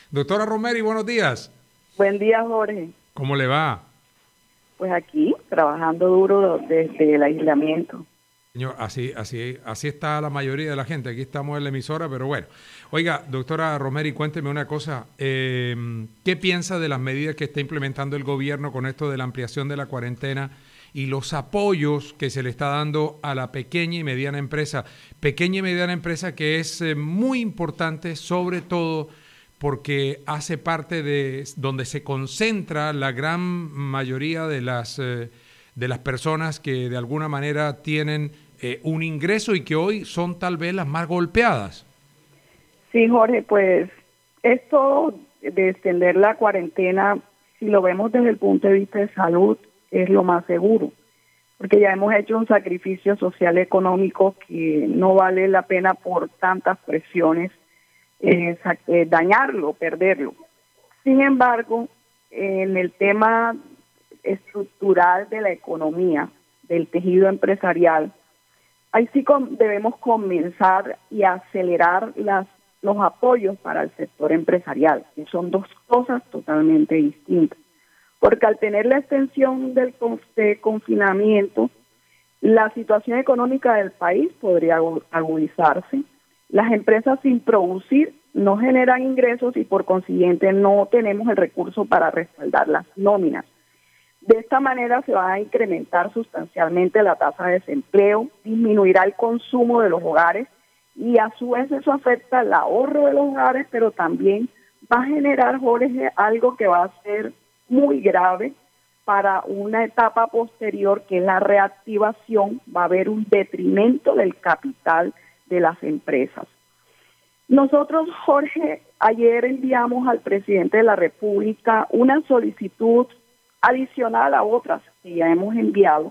Doctora Romeri, buenos días. Buen día, Jorge. ¿Cómo le va? Pues aquí, trabajando duro desde el aislamiento. Señor, así está la mayoría de la gente. Aquí estamos en la emisora, pero bueno. Oiga, doctora Romeri, cuénteme una cosa. ¿Qué piensa de las medidas que está implementando el gobierno con esto de la ampliación de la cuarentena y los apoyos que se le está dando a la pequeña y mediana empresa? Pequeña y mediana empresa que es muy importante, sobre todo porque hace parte de donde se concentra la gran mayoría de las personas que de alguna manera tienen un ingreso y que hoy son tal vez las más golpeadas. Sí, Jorge, pues esto de extender la cuarentena, si lo vemos desde el punto de vista de salud, es lo más seguro, porque ya hemos hecho un sacrificio social económico que no vale la pena por tantas presiones dañarlo, perderlo. Sin embargo, en el tema estructural de la economía, del tejido empresarial, ahí sí debemos comenzar y acelerar los apoyos para el sector empresarial, que son dos cosas totalmente distintas. Porque al tener la extensión del confinamiento, la situación económica del país podría agudizarse. Las empresas sin producir no generan ingresos y por consiguiente no tenemos el recurso para respaldar las nóminas. De esta manera se va a incrementar sustancialmente la tasa de desempleo, disminuirá el consumo de los hogares y a su vez eso afecta el ahorro de los hogares, pero también va a generar, Jorge, algo que va a ser muy grave para una etapa posterior, que es la reactivación. Va a haber un detrimento del capital de las empresas. Nosotros, Jorge, ayer enviamos al presidente de la República una solicitud adicional a otras que ya hemos enviado,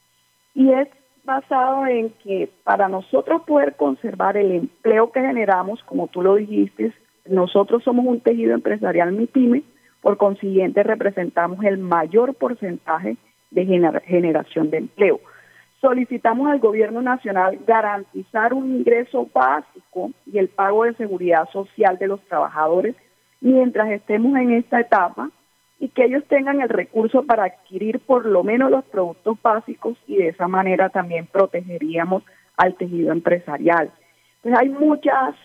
y es basado en que para nosotros poder conservar el empleo que generamos, como tú lo dijiste, nosotros somos un tejido empresarial MIPYME, por consiguiente representamos el mayor porcentaje de generación de empleo. Solicitamos al gobierno nacional garantizar un ingreso básico y el pago de seguridad social de los trabajadores mientras estemos en esta etapa, y que ellos tengan el recurso para adquirir por lo menos los productos básicos, y de esa manera también protegeríamos al tejido empresarial. Pues hay muchos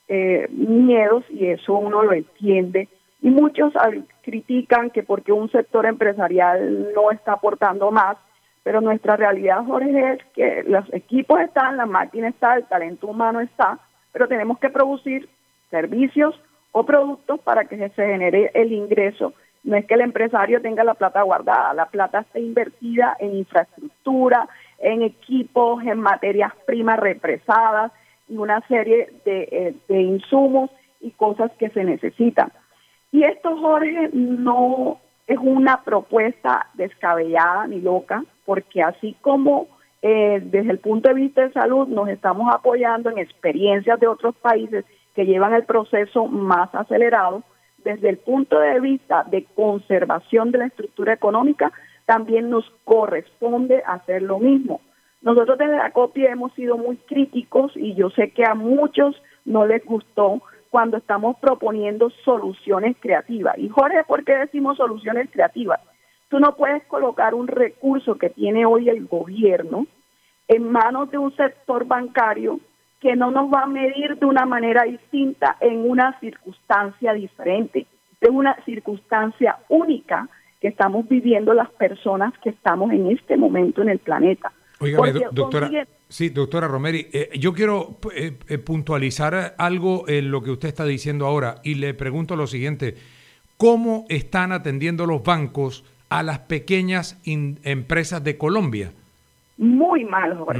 miedos y eso uno lo entiende, y muchos critican que porque un sector empresarial no está aportando más, pero nuestra realidad, Jorge, es que los equipos están, la máquina está, el talento humano está, pero tenemos que producir servicios o productos para que se genere el ingreso. No es que el empresario tenga la plata guardada, la plata está invertida en infraestructura, en equipos, en materias primas represadas y una serie de insumos y cosas que se necesitan. Y esto, Jorge, no es una propuesta descabellada ni loca, porque así como desde el punto de vista de salud nos estamos apoyando en experiencias de otros países que llevan el proceso más acelerado, desde el punto de vista de conservación de la estructura económica, también nos corresponde hacer lo mismo. Nosotros desde la COPI hemos sido muy críticos y yo sé que a muchos no les gustó cuando estamos proponiendo soluciones creativas. Y Jorge, ¿por qué decimos soluciones creativas? Tú no puedes colocar un recurso que tiene hoy el gobierno en manos de un sector bancario que no nos va a medir de una manera distinta en una circunstancia diferente. Es una circunstancia única que estamos viviendo las personas que estamos en este momento en el planeta. Óigame, doctora, sí, doctora Romeri, yo quiero puntualizar algo en lo que usted está diciendo ahora y le pregunto lo siguiente: ¿cómo están atendiendo los bancos a las pequeñas empresas de Colombia? Muy mal, Jorge.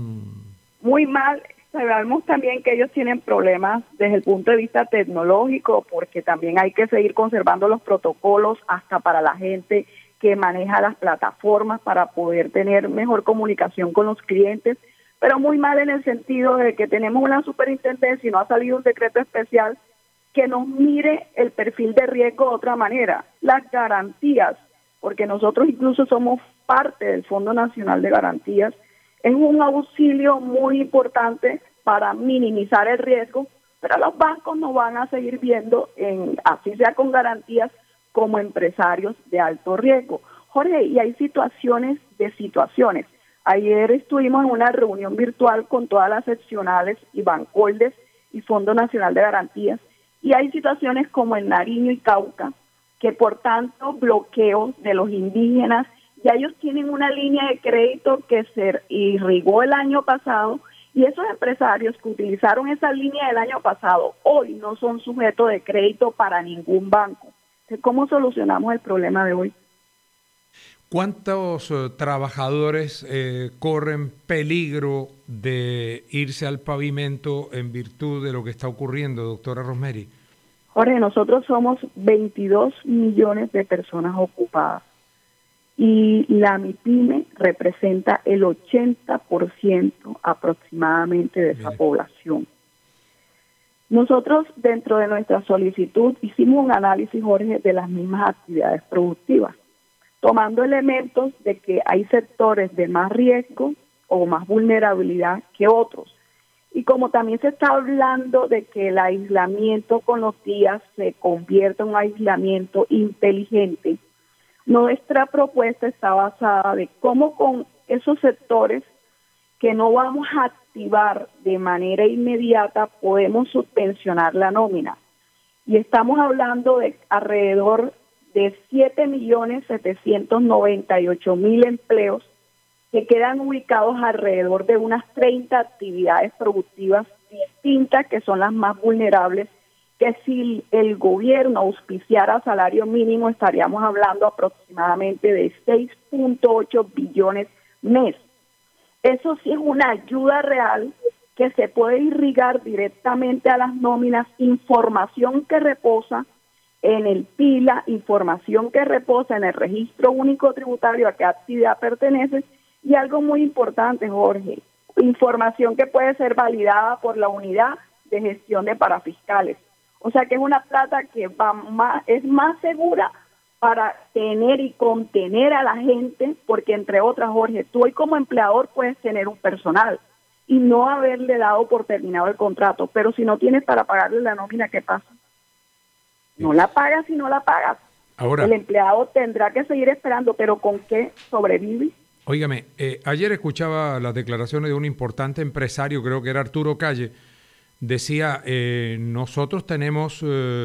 Muy mal. Sabemos también que ellos tienen problemas desde el punto de vista tecnológico, porque también hay que seguir conservando los protocolos hasta para la gente que maneja las plataformas para poder tener mejor comunicación con los clientes, pero muy mal en el sentido de que tenemos una superintendencia y no ha salido un decreto especial que nos mire el perfil de riesgo de otra manera, las garantías, porque nosotros incluso somos parte del Fondo Nacional de Garantías. Es un auxilio muy importante para minimizar el riesgo, pero los bancos nos van a seguir viendo, así sea con garantías, como empresarios de alto riesgo. Jorge, y hay situaciones de situaciones. Ayer estuvimos en una reunión virtual con todas las seccionales y Bancoldes y Fondo Nacional de Garantías, y hay situaciones como en Nariño y Cauca, que por tanto bloqueos de los indígenas, ya ellos tienen una línea de crédito que se irrigó el año pasado, y esos empresarios que utilizaron esa línea del año pasado hoy no son sujetos de crédito para ningún banco. Entonces, ¿cómo solucionamos el problema de hoy? ¿Cuántos trabajadores corren peligro de irse al pavimento en virtud de lo que está ocurriendo, doctora Rosemary? Jorge, nosotros somos 22 millones de personas ocupadas y la MIPYME representa el 80% aproximadamente de esa población. Nosotros, dentro de nuestra solicitud, hicimos un análisis, Jorge, de las mismas actividades productivas, tomando elementos de que hay sectores de más riesgo o más vulnerabilidad que otros. Y como también se está hablando de que el aislamiento con los días se convierte en un aislamiento inteligente, nuestra propuesta está basada de cómo con esos sectores que no vamos a activar de manera inmediata podemos subvencionar la nómina. Y estamos hablando de alrededor de 7.798.000 empleos que quedan ubicados alrededor de unas 30 actividades productivas distintas que son las más vulnerables, que si el gobierno auspiciara salario mínimo estaríamos hablando aproximadamente de 6.8 billones mes. Eso sí es una ayuda real que se puede irrigar directamente a las nóminas, información que reposa en el PILA, información que reposa en el Registro Único Tributario a qué actividad pertenece, y algo muy importante, Jorge, información que puede ser validada por la Unidad de Gestión de Parafiscales. O sea que es una plata que es más segura para tener y contener a la gente, porque entre otras, Jorge, tú hoy como empleador puedes tener un personal y no haberle dado por terminado el contrato, pero si no tienes para pagarle la nómina, ¿qué pasa? No la pagas y no la pagas. Ahora, el empleado tendrá que seguir esperando, pero ¿con qué sobrevive? Óigame, ayer escuchaba las declaraciones de un importante empresario, creo que era Arturo Calle, decía, nosotros tenemos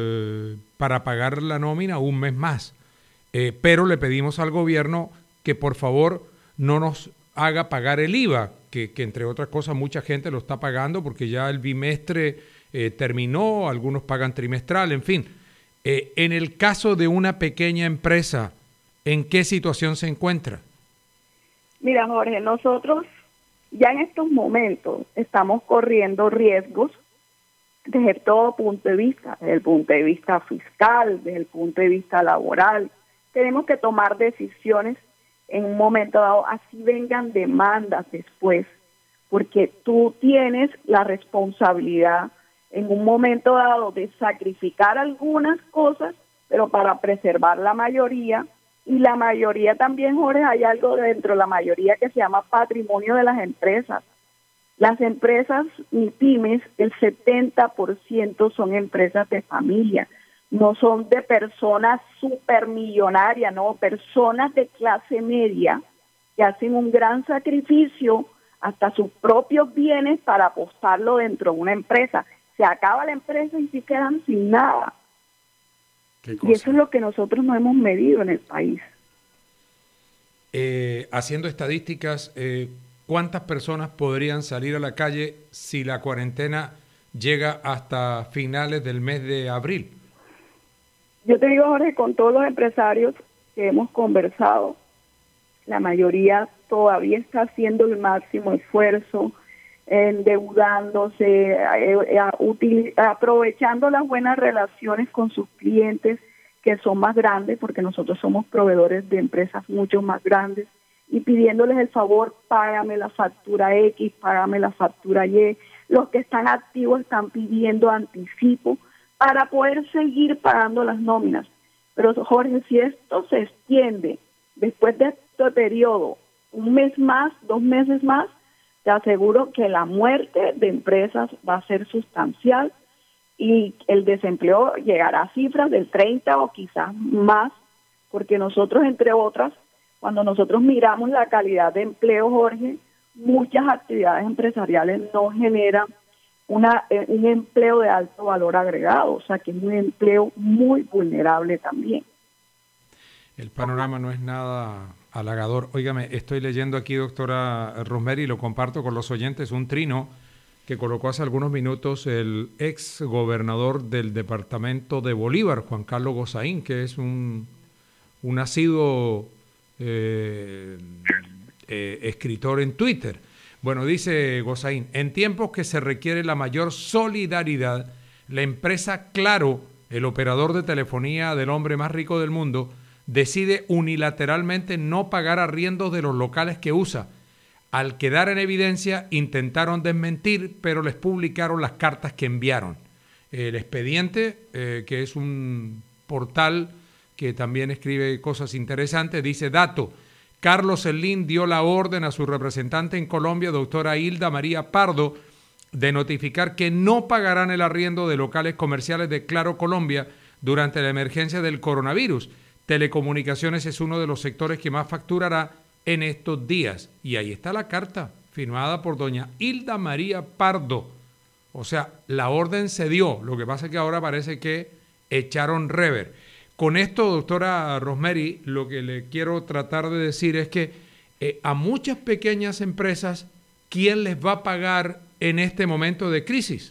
para pagar la nómina un mes más, pero le pedimos al gobierno que por favor no nos haga pagar el IVA, que entre otras cosas mucha gente lo está pagando porque ya el bimestre terminó, algunos pagan trimestral, en fin. En el caso de una pequeña empresa, ¿en qué situación se encuentra? Mira, Jorge, nosotros ya en estos momentos estamos corriendo riesgos desde todo punto de vista, desde el punto de vista fiscal, desde el punto de vista laboral. Tenemos que tomar decisiones en un momento dado, así vengan demandas después, porque tú tienes la responsabilidad en un momento dado de sacrificar algunas cosas, pero para preservar la mayoría. Y la mayoría también, Jorge, hay algo dentro de la mayoría que se llama patrimonio de las empresas. Las empresas MIPYMES, el 70% son empresas de familia, no son de personas supermillonarias, no, personas de clase media que hacen un gran sacrificio hasta sus propios bienes para apostarlo dentro de una empresa. Se acaba la empresa y sí quedan sin nada. Y eso es lo que nosotros no hemos medido en el país. Haciendo estadísticas, ¿cuántas personas podrían salir a la calle si la cuarentena llega hasta finales del mes de abril? Yo te digo, Jorge, con todos los empresarios que hemos conversado, la mayoría todavía está haciendo el máximo esfuerzo, endeudándose, aprovechando las buenas relaciones con sus clientes que son más grandes, porque nosotros somos proveedores de empresas mucho más grandes, y pidiéndoles el favor, págame la factura X, págame la factura Y. Los que están activos están pidiendo anticipo para poder seguir pagando las nóminas. Pero Jorge, si esto se extiende después de este periodo, un mes más, 2 meses más, te aseguro que la muerte de empresas va a ser sustancial y el desempleo llegará a cifras del 30 o quizás más, porque nosotros, entre otras, cuando nosotros miramos la calidad de empleo, Jorge, muchas actividades empresariales no generan un empleo de alto valor agregado, o sea que es un empleo muy vulnerable también. El panorama no es nada halagador. Óigame, estoy leyendo aquí, doctora Rosemary, y lo comparto con los oyentes, un trino que colocó hace algunos minutos el ex gobernador del departamento de Bolívar, Juan Carlos Gozaín, que es un asiduo escritor en Twitter. Bueno, dice Gozaín, en tiempos que se requiere la mayor solidaridad, la empresa Claro, el operador de telefonía del hombre más rico del mundo, decide unilateralmente no pagar arriendos de los locales que usa. Al quedar en evidencia, intentaron desmentir, pero les publicaron las cartas que enviaron. El Expediente, que es un portal que también escribe cosas interesantes, dice, dato, Carlos Slim dio la orden a su representante en Colombia, doctora Hilda María Pardo, de notificar que no pagarán el arriendo de locales comerciales de Claro Colombia durante la emergencia del coronavirus. Telecomunicaciones es uno de los sectores que más facturará en estos días. Y ahí está la carta, firmada por doña Hilda María Pardo. O sea, la orden se dio, lo que pasa es que ahora parece que echaron rever. Con esto, doctora Rosemary, lo que le quiero tratar de decir es que a muchas pequeñas empresas, ¿quién les va a pagar en este momento de crisis?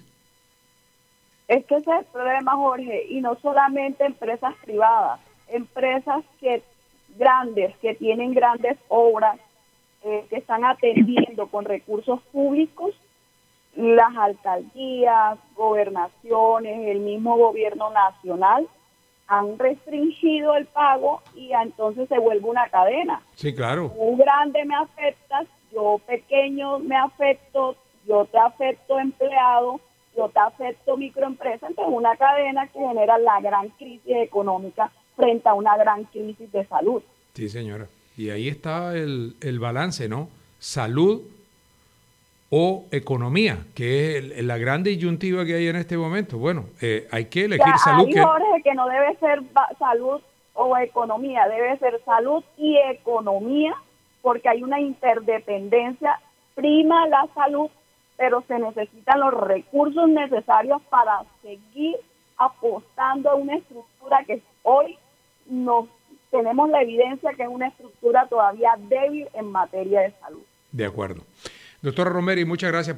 Es que ese es el problema, Jorge, y no solamente empresas privadas, empresas grandes, que tienen grandes obras, que están atendiendo con recursos públicos, las alcaldías, gobernaciones, el mismo gobierno nacional, han restringido el pago y entonces se vuelve una cadena. Sí, claro. Tú grande me afectas, yo pequeño me afecto, yo te afecto empleado, yo te afecto microempresa, entonces una cadena que genera la gran crisis económica frente a una gran crisis de salud. Sí, señora. Y ahí está el balance, ¿no? Salud o economía, que es la gran disyuntiva que hay en este momento. Bueno, hay que elegir salud. Ahí, Jorge, que no debe ser salud o economía, debe ser salud y economía, porque hay una interdependencia, prima la salud, pero se necesitan los recursos necesarios para seguir apostando a una estructura que hoy tenemos la evidencia que es una estructura todavía débil en materia de salud. De acuerdo. Doctora Rosemary, muchas gracias